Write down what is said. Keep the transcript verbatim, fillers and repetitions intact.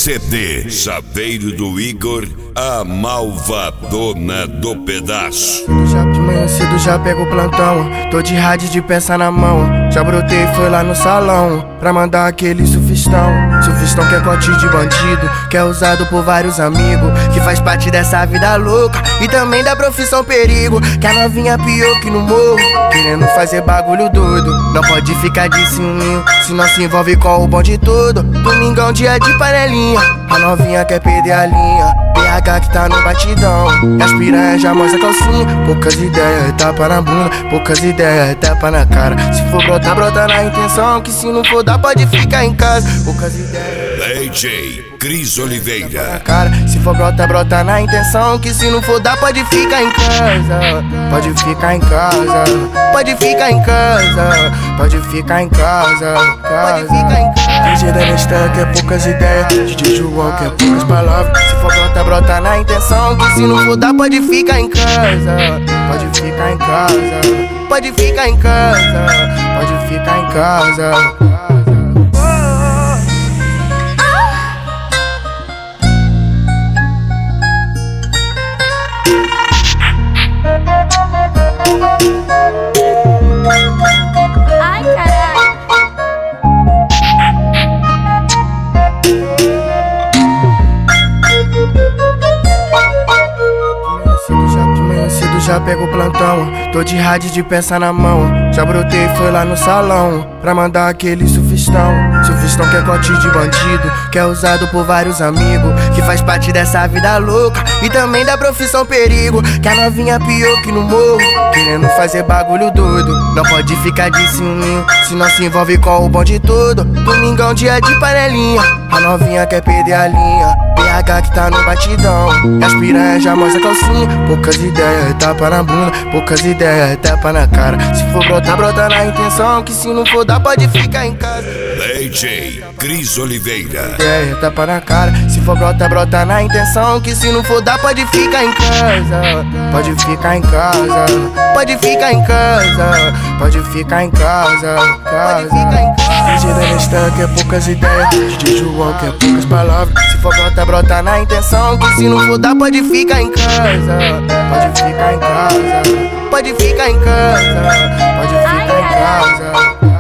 C D Chaveiro do Igor, a malvadona do pedaço. Já de manhã cedo já pego o plantão, tô de rádio de peça na mão. Já brotei, foi lá no salão pra mandar aquele sufistão. Sufistão que é corte de bandido, que é usado por vários amigos, que faz parte dessa vida louca e também da profissão perigo. Que a novinha pior que no morro, querendo fazer bagulho doido. Não pode ficar de ciúminho, se não se envolve com o bonde todo. Domingão dia de panelinha, a novinha quer perder a linha. P H que tá no batidão, e as piranhas já mostra calcinha. Poucas ideias, tapa na bunda, poucas ideias, tapa na cara. Se for brotar, brota na intenção, que se não for dar pode ficar em casa. Poucas ideias. D J Cris Oliveira. Cara, se for brota, brota na intenção, que se não for dar pode ficar em casa. Pode ficar em casa, pode ficar em casa, pode ficar em casa, pode ficar em casa. D J Danestan que é poucas ideias, D J João que é poucas palavras. Se for brota, brota na intenção, que se não for dar pode ficar em casa. Pode ficar em casa, pode ficar em casa, pode ficar em casa. Ai, caralho. De manhã cedo já pego o plantão, tô de rádio de peça na mão. Já brotei, foi lá no salão pra mandar aquele sufistão. Sufistão que é corte de bandido, que é usado por vários amigos, que faz parte dessa vida louca e também da profissão perigo. Que a novinha pior que no morro, querendo fazer bagulho doido. Não pode ficar de ciúminho, se não se envolve com o bonde todo. Domingão dia de panelinha, a novinha quer perder a linha. P H que tá no batidão, e as piranhas já mostra calcinha. Poucas ideias, tapa na bunda, poucas ideias, tapa na cara. Se for brotar, brota na intenção, que se não for dar pode ficar em casa. D J Cris Oliveira. Ideia, tapa na cara. Se for brota, brota na intenção, que se não for dar pode ficar em casa. Pode ficar em casa, pode ficar em casa, pode ficar em casa, pode ficar em casa. D J Danestan que é poucas ideias, D J João que é poucas palavras. Se for brota, brota na intenção, que se não for dar pode ficar em casa. Pode ficar em casa, pode ficar em casa, pode ficar em casa.